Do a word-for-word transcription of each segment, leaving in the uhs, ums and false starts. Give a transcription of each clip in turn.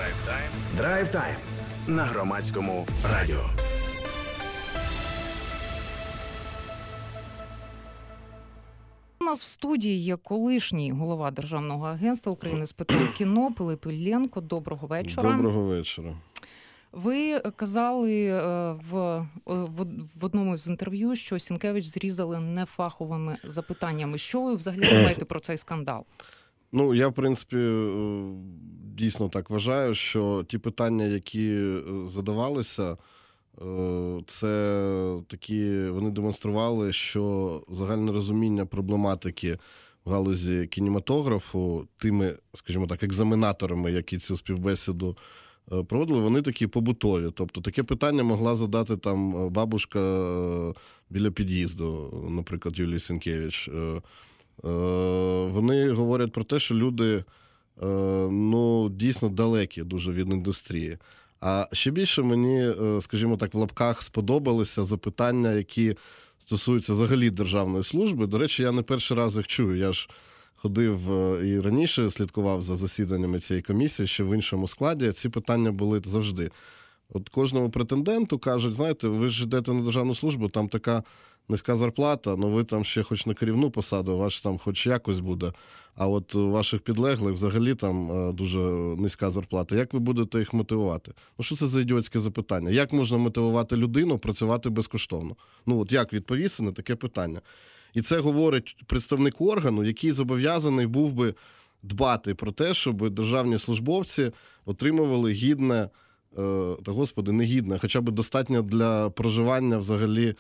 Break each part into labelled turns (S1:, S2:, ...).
S1: Драйв-тайм. Драйв-тайм на Громадському радіо.
S2: У нас в студії є колишній голова Державного агентства України з питань кіно Пилип Іллєнко. Доброго вечора.
S3: Доброго вечора.
S2: Ви казали в, в, в одному з інтерв'ю, що Сінкевич зрізали нефаховими запитаннями. Що ви взагалі думаєте про цей скандал?
S3: Ну, я, в принципі, дійсно так вважаю, що ті питання, які задавалися, це такі, вони демонстрували, що загальне розуміння проблематики в галузі кінематографу тими, скажімо так, екзаменаторами, які цю співбесіду проводили, вони такі побутові. Тобто таке питання могла задати там бабушка біля під'їзду, наприклад, Юлії Сінкевич. Вони говорять про те, що люди, ну, дійсно далекі дуже від індустрії. А ще більше мені, скажімо так, в лапках сподобалися запитання, які стосуються взагалі державної служби. До речі, я не перший раз їх чую. Я ж ходив і раніше слідкував за засіданнями цієї комісії, ще в іншому складі. Ці питання були завжди. От кожному претенденту кажуть, знаєте, ви ж йдете на державну службу, там така низька зарплата, ну ви там ще хоч на керівну посаду, ваш там хоч якось буде, а от у ваших підлеглих взагалі там дуже низька зарплата. Як ви будете їх мотивувати? Ну що це за ідіотське запитання? Як можна мотивувати людину працювати безкоштовно? Ну от як відповісти на таке питання? І це говорить представник органу, який зобов'язаний був би дбати про те, щоб державні службовці отримували гідне, та, господи, не гідне, хоча б достатньо для проживання взагалі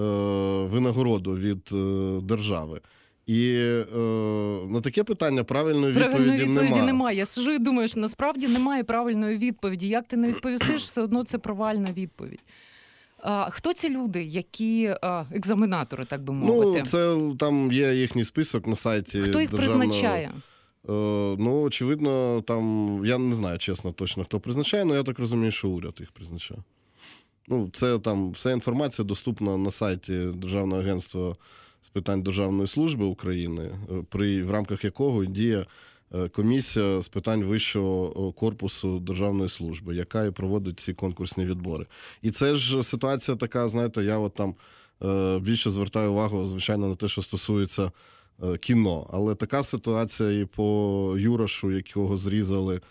S3: винагороду від держави. І е, на таке питання правильної відповіді,
S2: правильної відповіді
S3: немає.
S2: немає. Я сижу і думаю, що насправді немає правильної відповіді. Як ти не відповісиш, все одно це провальна відповідь. А, хто ці люди, які а, екзаменатори, так би мовити?
S3: Ну, це там є їхній список на сайті.
S2: Хто їх
S3: державного...
S2: призначає?
S3: Е, ну, очевидно, там, я не знаю, чесно, точно, хто призначає, але я так розумію, що уряд їх призначає. Ну, це там, вся інформація доступна на сайті Державного агентства з питань державної служби України, при, в рамках якого діє комісія з питань вищого корпусу державної служби, яка і проводить ці конкурсні відбори. І це ж ситуація така, знаєте, я от там більше звертаю увагу, звичайно, на те, що стосується кіно. Але така ситуація і по Юрашу, якого зрізали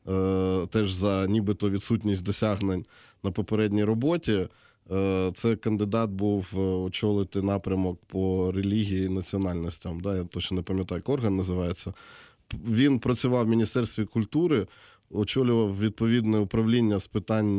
S3: теж за нібито відсутність досягнень на попередній роботі. Це кандидат був очолити напрямок по релігії і національностям. Да? Я точно не пам'ятаю, як орган називається. Він працював в Міністерстві культури, очолював відповідне управління з питань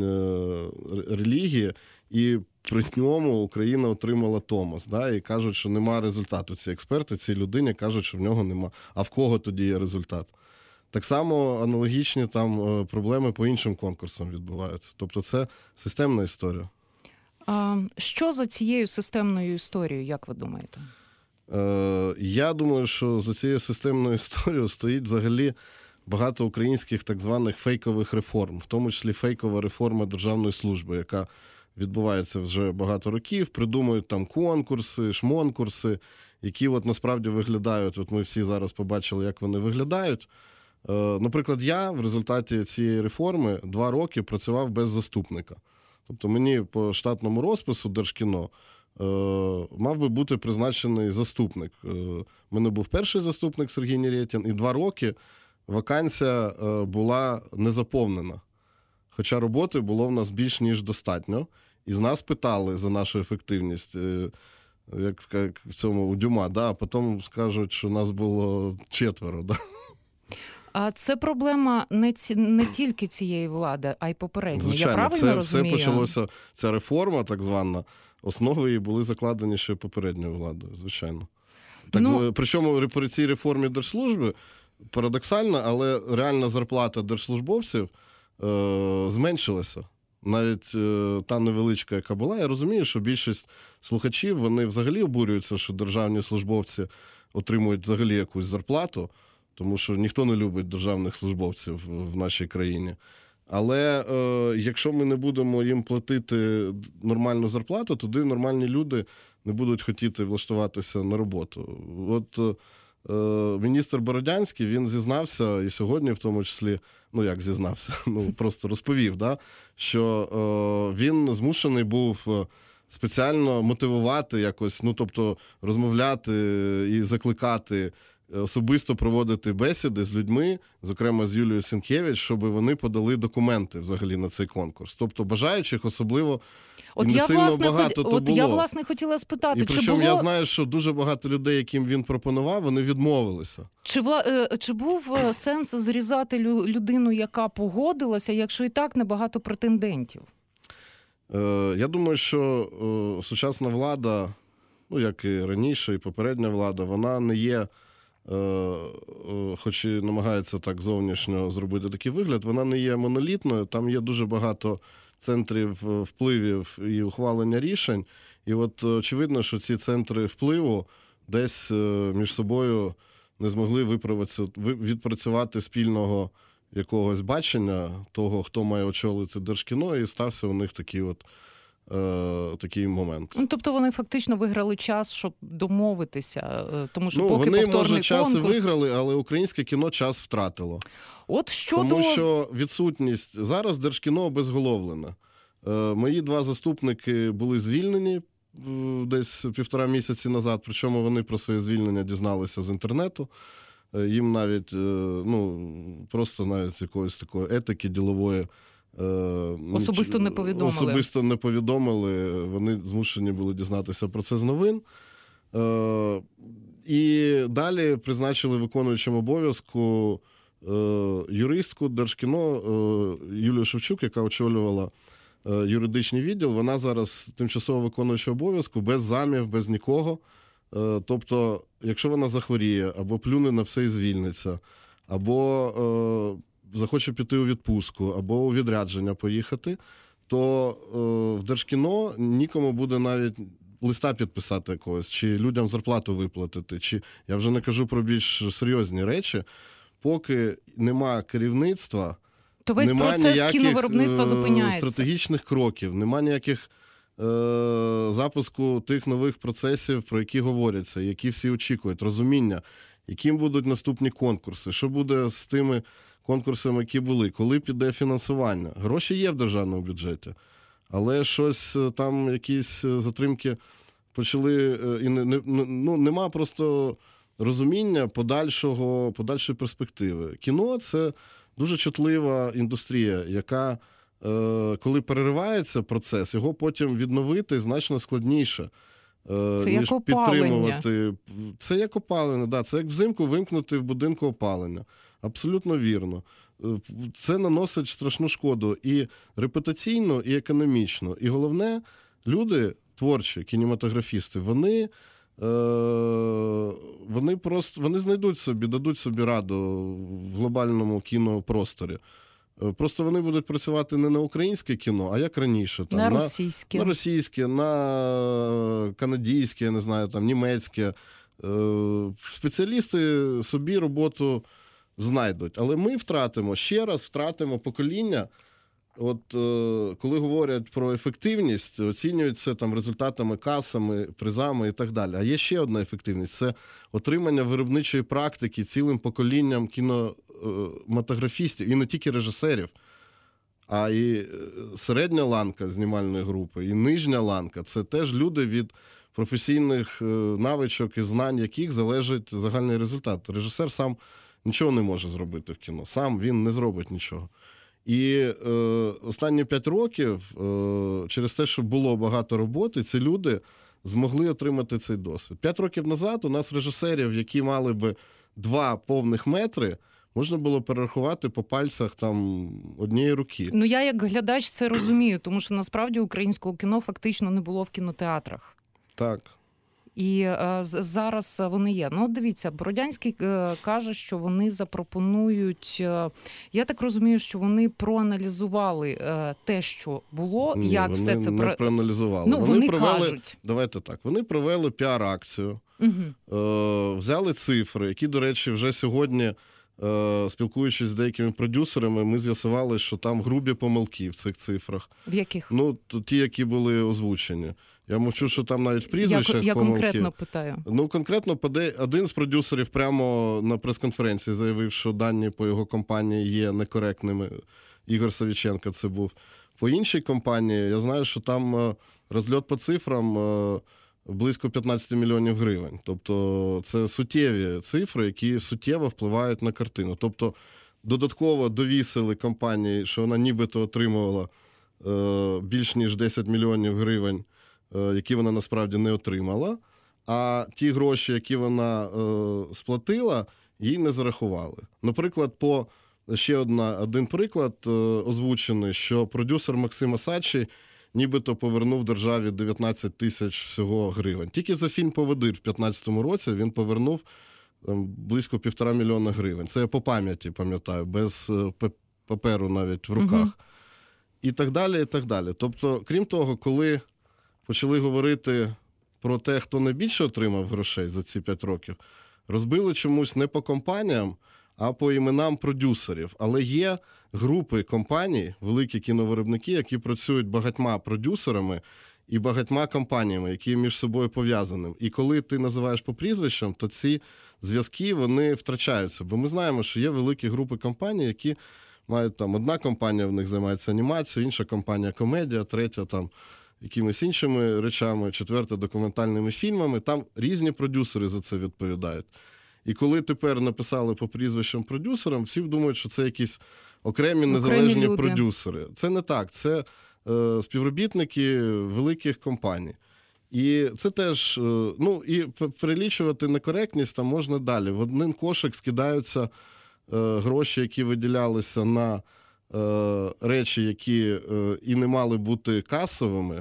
S3: релігії, і при ньому Україна отримала Томос. Да? І кажуть, що немає результату. Ці експерти, ці людині кажуть, що в нього нема. А в кого тоді є результат? Так само аналогічні там проблеми по іншим конкурсам відбуваються. Тобто це системна історія.
S2: А що за цією системною історією, як ви думаєте?
S3: Е, я думаю, що за цією системною історією стоїть взагалі багато українських так званих фейкових реформ, в тому числі фейкова реформа державної служби, яка відбувається вже багато років, придумують там конкурси, шмонкурси, які от насправді виглядають, от ми всі зараз побачили, як вони виглядають. Е, наприклад, я в результаті цієї реформи два роки працював без заступника. Тобто мені по штатному розпису Держкіно е, мав би бути призначений заступник. Е, в мене був перший заступник Сергій Нєрєтін, і два роки вакансія е, була не заповнена. Хоча роботи було в нас більш ніж достатньо. І з нас питали за нашу ефективність, е, як, як в цьому у Дюма, да? А потім скажуть, що нас було четверо. Да?
S2: А це проблема не, ці, не тільки цієї влади, а й попередньої.
S3: Звичайно,
S2: Я правильно
S3: це,
S2: розумію?
S3: Це почалося, ця реформа, так звана, основи її були закладені ще попередньою владою, звичайно. Так, ну... Причому при цій реформі держслужби парадоксально, але реальна зарплата держслужбовців е, зменшилася. Навіть е, та невеличка, яка була. Я розумію, що більшість слухачів, вони взагалі обурюються, що державні службовці отримують взагалі якусь зарплату, тому що ніхто не любить державних службовців в нашій країні. Але е, якщо ми не будемо їм платити нормальну зарплату, тоді нормальні люди не будуть хотіти влаштуватися на роботу. От міністр Бородянський, він зізнався, і сьогодні в тому числі, ну як зізнався, ну просто розповів, да, що е, він змушений був спеціально мотивувати якось, ну тобто розмовляти і закликати, особисто проводити бесіди з людьми, зокрема з Юлією Сінкевич, щоб вони подали документи взагалі на цей конкурс. Тобто бажаючих особливо
S2: От
S3: і не
S2: я,
S3: сильно
S2: власне,
S3: багато
S2: хот...
S3: то
S2: От
S3: було.
S2: я, власне, хотіла спитати,
S3: і
S2: чи
S3: причому
S2: було...
S3: я знаю, що дуже багато людей, яким він пропонував, вони відмовилися.
S2: Чи, вла... чи був сенс зрізати лю... людину, яка погодилася, якщо і так небагато претендентів?
S3: Е, я думаю, що е, сучасна влада, ну як і раніше, і попередня влада, вона не є, е, хоч і намагається так зовнішньо зробити такий вигляд, вона не є монолітною, там є дуже багато центрів впливів і ухвалення рішень. І от очевидно, що ці центри впливу десь між собою не змогли відпрацювати спільного якогось бачення того, хто має очолити Держкіно, і стався у них такий от е, такий момент.
S2: Ну, тобто вони фактично виграли час, щоб домовитися, тому що
S3: ну,
S2: поки
S3: вони,
S2: повторний
S3: може, час
S2: конкурс...
S3: і виграли, але українське кіно час втратило.
S2: От щодо...
S3: Тому що відсутність... Зараз Держкіно обезголовлене. Е, мої два заступники були звільнені десь півтора місяці назад, причому вони про своє звільнення дізналися з інтернету. Е, їм навіть, е, ну, просто навіть якоїсь такої етики ділової е,
S2: особисто не повідомили.
S3: Особисто не повідомили. Вони змушені були дізнатися про це з новин. Е, і далі призначили виконуючим обов'язку юристку Держкіно Юлію Шевчук, яка очолювала юридичний відділ. Вона зараз тимчасово виконуюча обов'язку, без замів, без нікого. Тобто, якщо вона захворіє, або плюне на все і звільниться, або е, захоче піти у відпустку, або у відрядження поїхати, то е, в Держкіно нікому буде навіть листа підписати якогось, чи людям зарплату виплатити, чи я вже не кажу про більш серйозні речі. Поки нема керівництва,
S2: то весь
S3: нема
S2: процес кіновиробництва зупиняється.
S3: Стратегічних кроків, нема ніяких е- запуску тих нових процесів, про які говоряться, які всі очікують, розуміння, яким будуть наступні конкурси, що буде з тими конкурсами, які були, коли піде фінансування. Гроші є в державному бюджеті, але щось там, якісь затримки почали, і не, не, ну, нема просто розуміння подальшого, подальшої перспективи. Кіно – це дуже чутлива індустрія, яка, е, коли переривається процес, його потім відновити значно складніше, е,
S2: це
S3: ніж
S2: як
S3: підтримувати. Це як опалення, да, це як взимку вимкнути в будинку опалення. Абсолютно вірно. Це наносить страшну шкоду і репутаційно, і економічно. І головне, люди творчі, кінематографісти, вони Вони просто вони знайдуть собі, дадуть собі раду в глобальному кінопросторі. Просто вони будуть працювати не на українське кіно, а як раніше. Там,
S2: на
S3: на
S2: російське.
S3: На російське, на канадійське, я не знаю, там, німецьке. Спеціалісти собі роботу знайдуть. Але ми втратимо, ще раз втратимо покоління. От коли говорять про ефективність, оцінюються там результатами, касами, призами і так далі. А є ще одна ефективність – це отримання виробничої практики цілим поколінням кінематографістів, і не тільки режисерів, а і середня ланка знімальної групи, і нижня ланка – це теж люди, від професійних навичок і знань яких залежить загальний результат. Режисер сам нічого не може зробити в кіно, сам він не зробить нічого. І е, останні п'ять років, е, через те, що було багато роботи, ці люди змогли отримати цей досвід. П'ять років назад у нас режисерів, які мали би два повних метри, можна було перерахувати по пальцях там однієї руки.
S2: Ну я як глядач це розумію, тому що насправді українського кіно фактично не було в кінотеатрах.
S3: Так.
S2: І е, зараз вони є. Ну, дивіться, Бородянський е, каже, що вони запропонують, е, я так розумію, що вони проаналізували е, те, що було,
S3: Ні,
S2: як
S3: вони
S2: все це...
S3: не
S2: про...
S3: проаналізували.
S2: Ну,
S3: вони,
S2: вони
S3: провели,
S2: кажуть.
S3: Давайте так, вони провели піар-акцію,
S2: угу.
S3: е, взяли цифри, які, до речі, вже сьогодні, е, спілкуючись з деякими продюсерами, ми з'ясували, що там грубі помилки в цих цифрах.
S2: В яких?
S3: Ну, ті, які були озвучені. Я мовчу, що там навіть в
S2: Я,
S3: прізвищах
S2: я
S3: помилки.
S2: конкретно питаю.
S3: Ну, конкретно один з продюсерів прямо на прес-конференції заявив, що дані по його компанії є некоректними. Ігор Савіченко це був. По іншій компанії я знаю, що там розльот по цифрам близько п'ятнадцять мільйонів гривень. Тобто це суттєві цифри, які суттєво впливають на картину. Тобто додатково довісили компанії, що вона нібито отримувала більш ніж десять мільйонів гривень, які вона насправді не отримала, а ті гроші, які вона е, сплатила, їй не зарахували. Наприклад, по ще одна, один приклад е, озвучений, що продюсер Максим Осадчий нібито повернув державі дев'ятнадцять тисяч всього гривень. Тільки за фільм «Поводир» в п'ятнадцятому році він повернув там, близько півтора мільйона гривень. Це я по пам'яті пам'ятаю, без е, паперу навіть в руках. Угу. І так далі, і так далі. Тобто, крім того, коли почали говорити про те, хто найбільше отримав грошей за ці п'ять років, розбили чомусь не по компаніям, а по іменам продюсерів. Але є групи компаній, великі кіновиробники, які працюють багатьма продюсерами і багатьма компаніями, які між собою пов'язані. І коли ти називаєш по прізвищам, то ці зв'язки, вони втрачаються. Бо ми знаємо, що є великі групи компаній, які мають там, одна компанія в них займається анімацією, інша компанія комедія, третя там якимись іншими речами, четверта документальними фільмами. Там різні продюсери за це відповідають. І коли тепер написали по прізвищам продюсерам, всі думають, що це якісь окремі незалежні окремі продюсери. Це не так. Це е, співробітники великих компаній. І це теж, е, ну, і перелічувати некоректність там можна далі. В один кошик скидаються е, гроші, які виділялися на е, речі, які е, і не мали бути касовими, е,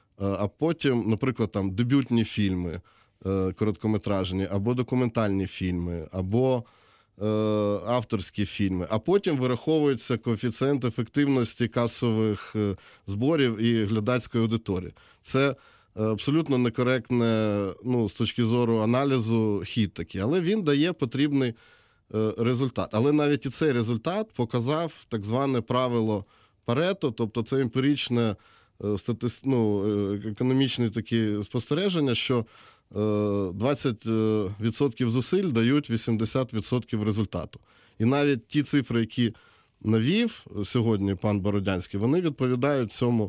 S3: а потім, наприклад, там дебютні фільми, короткометражні, або документальні фільми, або е, авторські фільми. А потім вираховується коефіцієнт ефективності касових е, зборів і глядацької аудиторії. Це е, абсолютно некоректне, ну, з точки зору аналізу, хід такий. Але він дає потрібний е, результат. Але навіть і цей результат показав так зване правило Парето, тобто це емпіричне е, стати, ну, е, економічне такі спостереження, що двадцять відсотків зусиль дають вісімдесят відсотків результату. І навіть ті цифри, які навів сьогодні пан Бородянський, вони відповідають цьому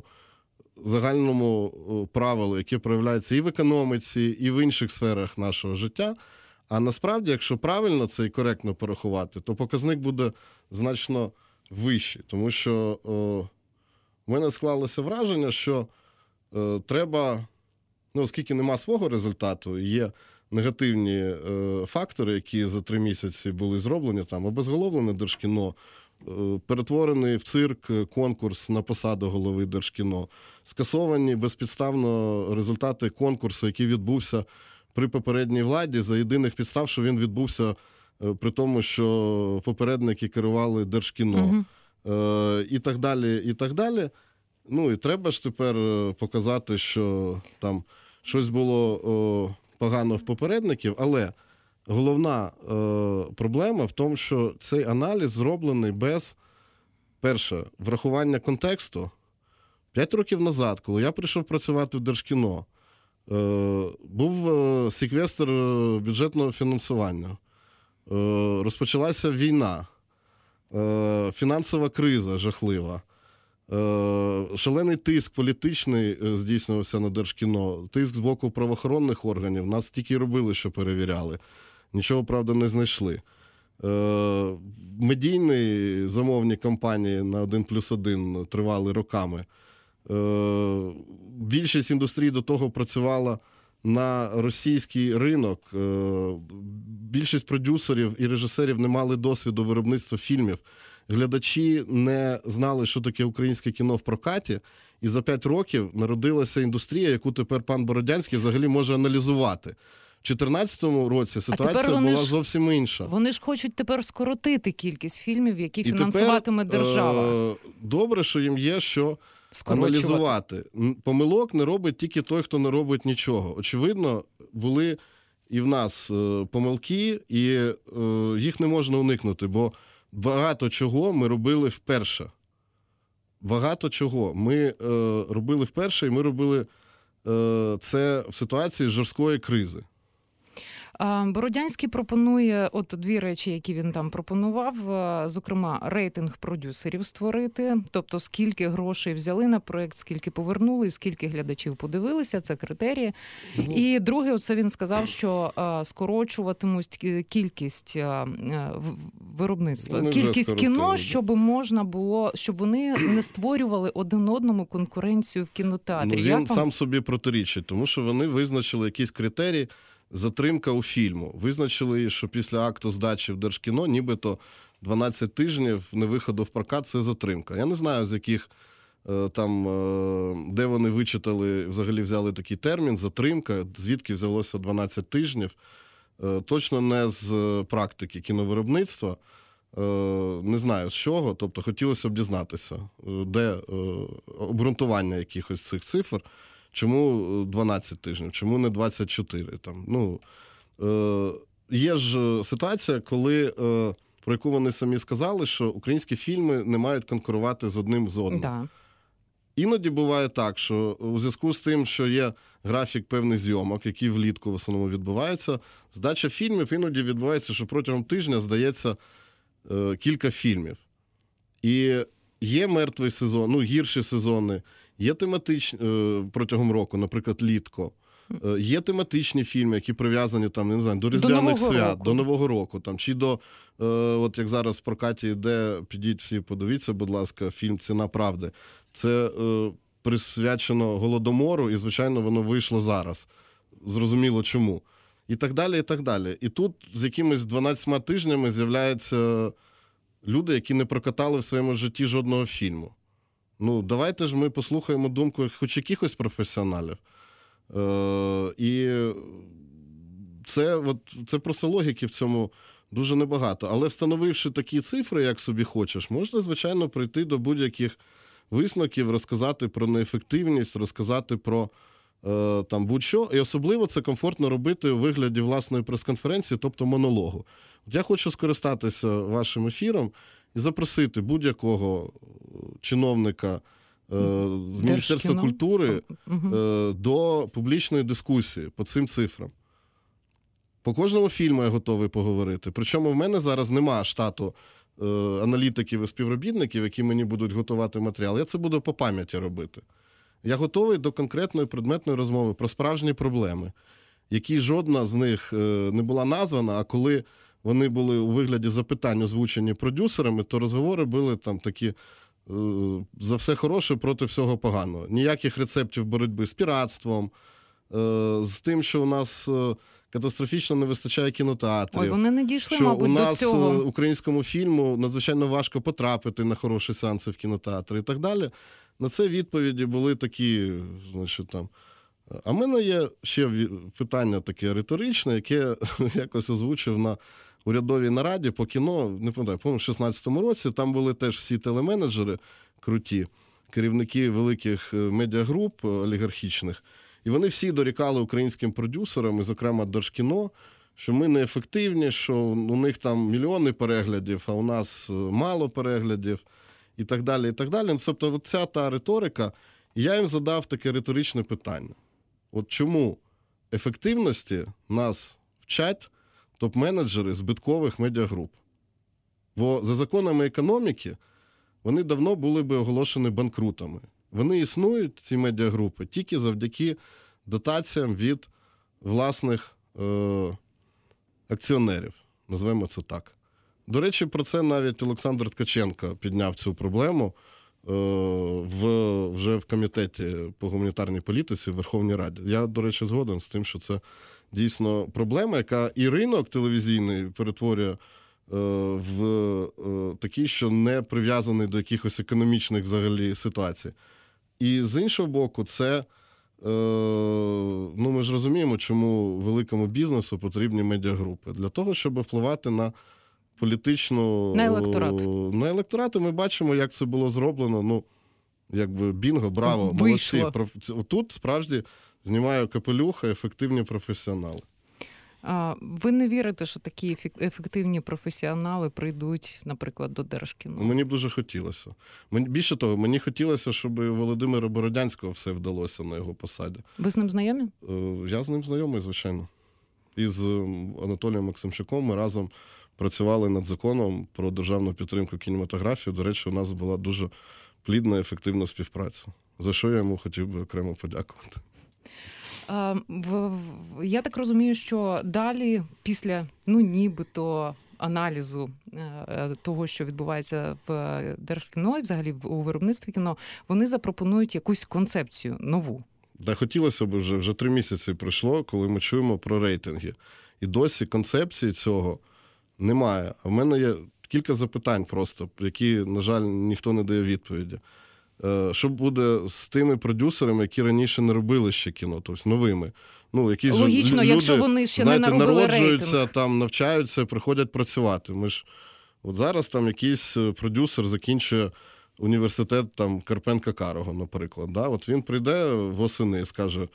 S3: загальному правилу, яке проявляється і в економіці, і в інших сферах нашого життя. А насправді, якщо правильно це і коректно порахувати, то показник буде значно вищий. Тому що о, в мене склалося враження, що о, треба... Ну, оскільки нема свого результату, є негативні е, фактори, які за три місяці були зроблені, там обезголовлене Держкіно, е, перетворений в цирк конкурс на посаду голови Держкіно, скасовані безпідставно результати конкурсу, який відбувся при попередній владі, за єдиних підстав, що він відбувся е, при тому, що попередники керували Держкіно, угу. е, і так далі, і так далі. Ну, і треба ж тепер показати, що там щось було о, погано в попередників, але головна о, проблема в тому, що цей аналіз зроблений без, перше, врахування контексту. П'ять років назад, коли я прийшов працювати в Держкіно, о, був о, секвестр бюджетного фінансування, о, розпочалася війна, о, фінансова криза жахлива. Шалений тиск політичний здійснювався на Держкіно, тиск з боку правоохоронних органів. Нас тільки робили, що перевіряли. Нічого, правда, не знайшли. Медійні замовні кампанії на один плюс один тривали роками. Більшість індустрій до того працювала на російський ринок. Більшість продюсерів і режисерів не мали досвіду виробництва фільмів. Глядачі не знали, що таке українське кіно в прокаті, і за п'ять років народилася індустрія, яку тепер пан Бородянський взагалі може аналізувати. В дві тисячі чотирнадцятому році ситуація була ж, зовсім інша.
S2: Вони ж хочуть тепер скоротити кількість фільмів, які і фінансуватиме тепер, держава.
S3: Е- добре, що їм є що аналізувати. Помилок не робить тільки той, хто не робить нічого. Очевидно, були і в нас е- помилки, і е- їх не можна уникнути, бо багато чого ми робили вперше. Багато чого ми е, робили вперше, і ми робили е, це в ситуації жорсткої кризи.
S2: Бородянський пропонує от дві речі, які він там пропонував, зокрема, рейтинг продюсерів створити, тобто скільки грошей взяли на проєкт, скільки повернули, скільки глядачів подивилися, це критерії. Mm-hmm. І друге, оце він сказав, що скорочуватимуть кількість виробництва,
S3: Вони
S2: кількість кіно, щоб можна було, щоб вони не створювали один одному конкуренцію в кінотеатрі.
S3: Ну, він
S2: Як
S3: сам собі протирічить, тому що вони визначили якісь критерії. Затримка у фільму. Визначили, що після акту здачі в Держкіно нібито дванадцять тижнів невиходу в прокат – це затримка. Я не знаю, з яких там, де вони вичитали, взагалі взяли такий термін «затримка», звідки взялося дванадцять тижнів. Точно не з практики кіновиробництва. Не знаю, з чого. Тобто хотілося б дізнатися, де обґрунтування якихось цих цифр. Чому дванадцять тижнів? Чому не двадцять чотири? Там, ну, е, є ж ситуація, коли, е, про яку вони самі сказали, що українські фільми не мають конкурувати з одним з одним.
S2: Да.
S3: Іноді буває так, що у зв'язку з тим, що є графік певних зйомок, які влітку в основному відбуваються, здача фільмів іноді відбувається, що протягом тижня здається е, кілька фільмів. І є мертвий сезон, ну, гірші сезони, є тематичні протягом року, наприклад, літко. Є тематичні фільми, які прив'язані там, не знаю, до різдвяних свят, року. до Нового року, там, чи до, от як зараз в прокаті йде, підіть всі, подивіться, будь ласка, фільм «Ціна правди». Це е, присвячено Голодомору, і, звичайно, воно вийшло зараз. Зрозуміло, чому. І так далі, і так далі. І тут з якимись дванадцятьма тижнями з'являються люди, які не прокатали в своєму житті жодного фільму. Ну, давайте ж ми послухаємо думку хоч якихось професіоналів. Е, і це, от, це просто логіки в цьому дуже небагато. Але встановивши такі цифри, як собі хочеш, можна, звичайно, прийти до будь-яких висновків, розказати про неефективність, розказати про е, там будь-що. І особливо це комфортно робити у вигляді власної прес-конференції, тобто монологу. От я хочу скористатися вашим ефіром і запросити будь-якого чиновника е, з Міністерства культури е, до публічної дискусії по цим цифрам. По кожному фільму я готовий поговорити. Причому в мене зараз немає штату е, аналітиків і співробітників, які мені будуть готувати матеріал. Я це буду по пам'яті робити. Я готовий до конкретної предметної розмови про справжні проблеми, які жодна з них е, не була названа, а коли вони були у вигляді запитань озвучені продюсерами, то розговори були там такі е, за все хороше проти всього поганого. Ніяких рецептів боротьби з піратством, е, з тим, що у нас е, катастрофічно не вистачає кінотеатрів.
S2: Ой, вони не дійшли,
S3: що
S2: мабуть,
S3: у нас
S2: до цього.
S3: Е, українському фільму надзвичайно важко потрапити на хороші сеанси в кінотеатри і так далі. На це відповіді були такі, значить, там. А в мене є ще питання таке риторичне, яке якось озвучив на урядовій нараді по кіно, не пам'ятаю, по-моєму, в шістнадцятому році, там були теж всі телеменеджери круті, керівники великих медіагруп олігархічних, і вони всі дорікали українським продюсерам, і, зокрема, Держкіно, що ми неефективні, що у них там мільйони переглядів, а у нас мало переглядів, і так далі, і так далі. Тобто, от ця та риторика, і я їм задав таке риторичне питання. От чому ефективності нас вчать топ-менеджери збиткових медіагруп? Бо за законами економіки вони давно були би оголошені банкрутами. Вони існують, ці медіагрупи, тільки завдяки дотаціям від власних е- акціонерів. Назвемо це так. До речі, про це навіть Олександр Ткаченко підняв цю проблему е- в, вже в комітеті по гуманітарній політиці в Верховній Раді. Я, до речі, згоден з тим, що це дійсно проблема, яка і ринок телевізійний перетворює е- в е- такий, що не прив'язаний до якихось економічних взагалі ситуацій. І з іншого боку, це, е- ну ми ж розуміємо, чому великому бізнесу потрібні медіагрупи. Для того, щоб впливати на політичну...
S2: На електорат.
S3: На електорат, і ми бачимо, як це було зроблено. Ну, якби бінго, браво,
S2: Вийшло.
S3: молодці. Тут справді знімаю капелюха ефективні професіонали.
S2: А ви не вірите, що такі ефек- ефективні професіонали прийдуть, наприклад, до Держкіно?
S3: Мені б дуже хотілося. Мені, більше того, мені хотілося, щоб у Володимира Бородянського все вдалося на його посаді.
S2: Ви з ним знайомі?
S3: Е, Я з ним знайомий, звичайно. І з Анатолієм Максимчуком ми разом працювали над законом про державну підтримку кінематографії. До речі, у нас була дуже плідна і ефективна співпраця, за що я йому хотів би окремо подякувати.
S2: А, в, в, я так розумію, що далі, після, ну, нібито аналізу е, того, що відбувається в Держкіно і взагалі в- у виробництві кіно, вони запропонують якусь концепцію нову.
S3: Да, хотілося б вже, вже три місяці пройшло, коли ми чуємо про рейтинги. І досі концепції цього немає. А в мене є кілька запитань просто, які, на жаль, ніхто не дає відповіді. Е, Що буде з тими продюсерами, які раніше не робили ще кіно, тобто новими? Ну, якісь же
S2: Логічно,
S3: люди,
S2: якщо вони ще
S3: знаєте,
S2: не наробили
S3: народжуються,
S2: рейтинг.
S3: там, навчаються, приходять працювати. Ми ж, от зараз там якийсь продюсер закінчує університет там Карпенка-Карого, наприклад. Да? От він прийде восени і скаже,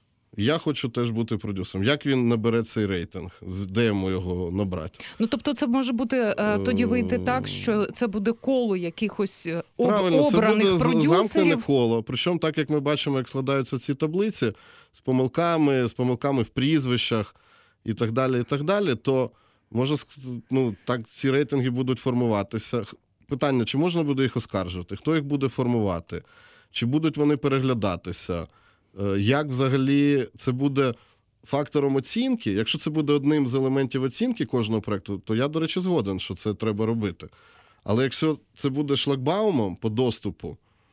S3: я хочу теж бути продюсером. Як він набере цей рейтинг? З- Де йому його набрати?
S2: Ну, тобто це може бути, е, тоді вийти так, що це буде коло якихось е, об,
S3: Правильно, це
S2: обраних
S3: буде з- замкнене
S2: продюсерів.
S3: коло. Причому так, як ми бачимо, як складаються ці таблиці, з помилками, з помилками в прізвищах і так далі, і так далі, то може, ск- ну, так ці рейтинги будуть формуватися. Х- Питання, чи можна буде їх оскаржувати? Хто їх буде формувати? Чи будуть вони переглядатися? Е, Як взагалі це буде фактором оцінки? Якщо це буде одним з елементів оцінки кожного проєкту, то я, до речі, згоден, що це треба робити. Але якщо це буде шлагбаумом по доступу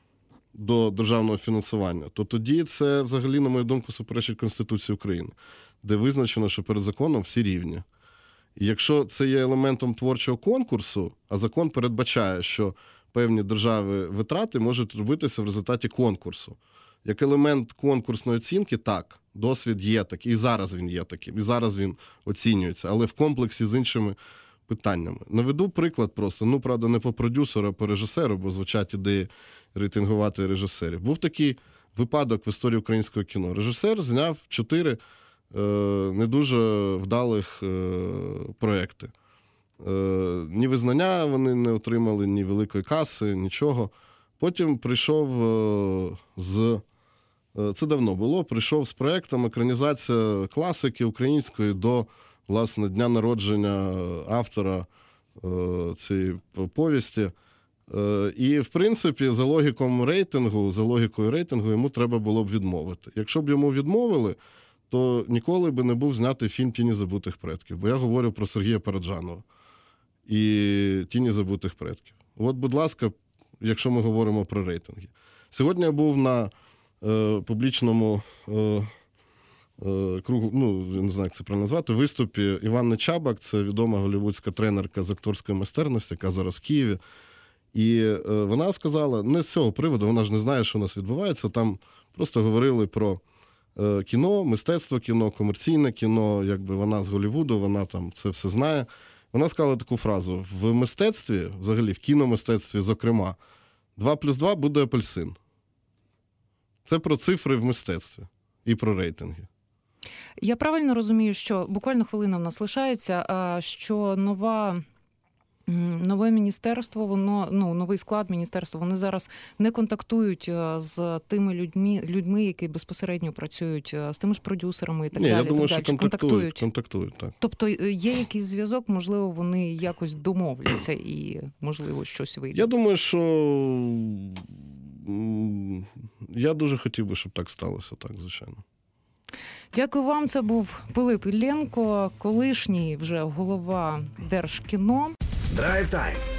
S3: до державного фінансування, то тоді це взагалі, на мою думку, суперечить Конституції України, де визначено, що перед законом всі рівні. І якщо це є елементом творчого конкурсу, а закон передбачає, що певні держави витрати можуть робитися в результаті конкурсу. Як елемент конкурсної оцінки, так, досвід є такий, і зараз він є таким, і зараз він оцінюється, але в комплексі з іншими питаннями. Наведу приклад просто, ну, правда, не по продюсеру, а по режисеру, бо звучать ідеї рейтингувати режисерів. Був такий випадок в історії українського кіно. Режисер зняв чотири е, не дуже вдалих е, проекти. Е, ні визнання вони не отримали, ні великої каси, нічого. Потім прийшов е, з... е, Це давно було. Прийшов з проєктом екранізація класики української до, власне, дня народження автора е, цієї повісті. Е, І, в принципі, за логіком рейтингу, за логікою рейтингу йому треба було б відмовити. Якщо б йому відмовили, то ніколи би не був знятий фільм «Тіні забутих предків». Бо я говорю про Сергія Параджанова і «Тіні забутих предків». От, будь ласка, якщо ми говоримо про рейтинги. Сьогодні я був на е, публічному е, е, кругу, ну, я не знаю, як це правильно назвати, виступі Іванни Чабак, це відома голлівудська тренерка з акторської майстерності, яка зараз в Києві. І е, вона сказала, не з цього приводу, вона ж не знає, що у нас відбувається, там просто говорили про е, кіно, мистецтво кіно, комерційне кіно, якби вона з Голлівуду, вона там це все знає. Вона сказала таку фразу: в мистецтві, взагалі в кіномистецтві, зокрема, два плюс два буде апельсин. Це про цифри в мистецтві і про рейтинги.
S2: Я правильно розумію, що буквально хвилина в нас лишається, а, що нова, м, нове міністерство, воно, ну, новий склад міністерства, вони зараз не контактують а, з тими людьми, людьми, які безпосередньо працюють, а, з тими ж продюсерами і так
S3: Ні,
S2: далі.
S3: я думаю,
S2: так
S3: що
S2: далі.
S3: контактують. Контактують, так.
S2: Тобто є якийсь зв'язок, можливо, вони якось домовляться і, можливо, щось вийде.
S3: Я думаю, що м, я дуже хотів би, щоб так сталося, так, звичайно.
S2: Дякую вам. Це був Пилип Іллєнко, колишній вже голова Держкіно.
S1: Драйв тайм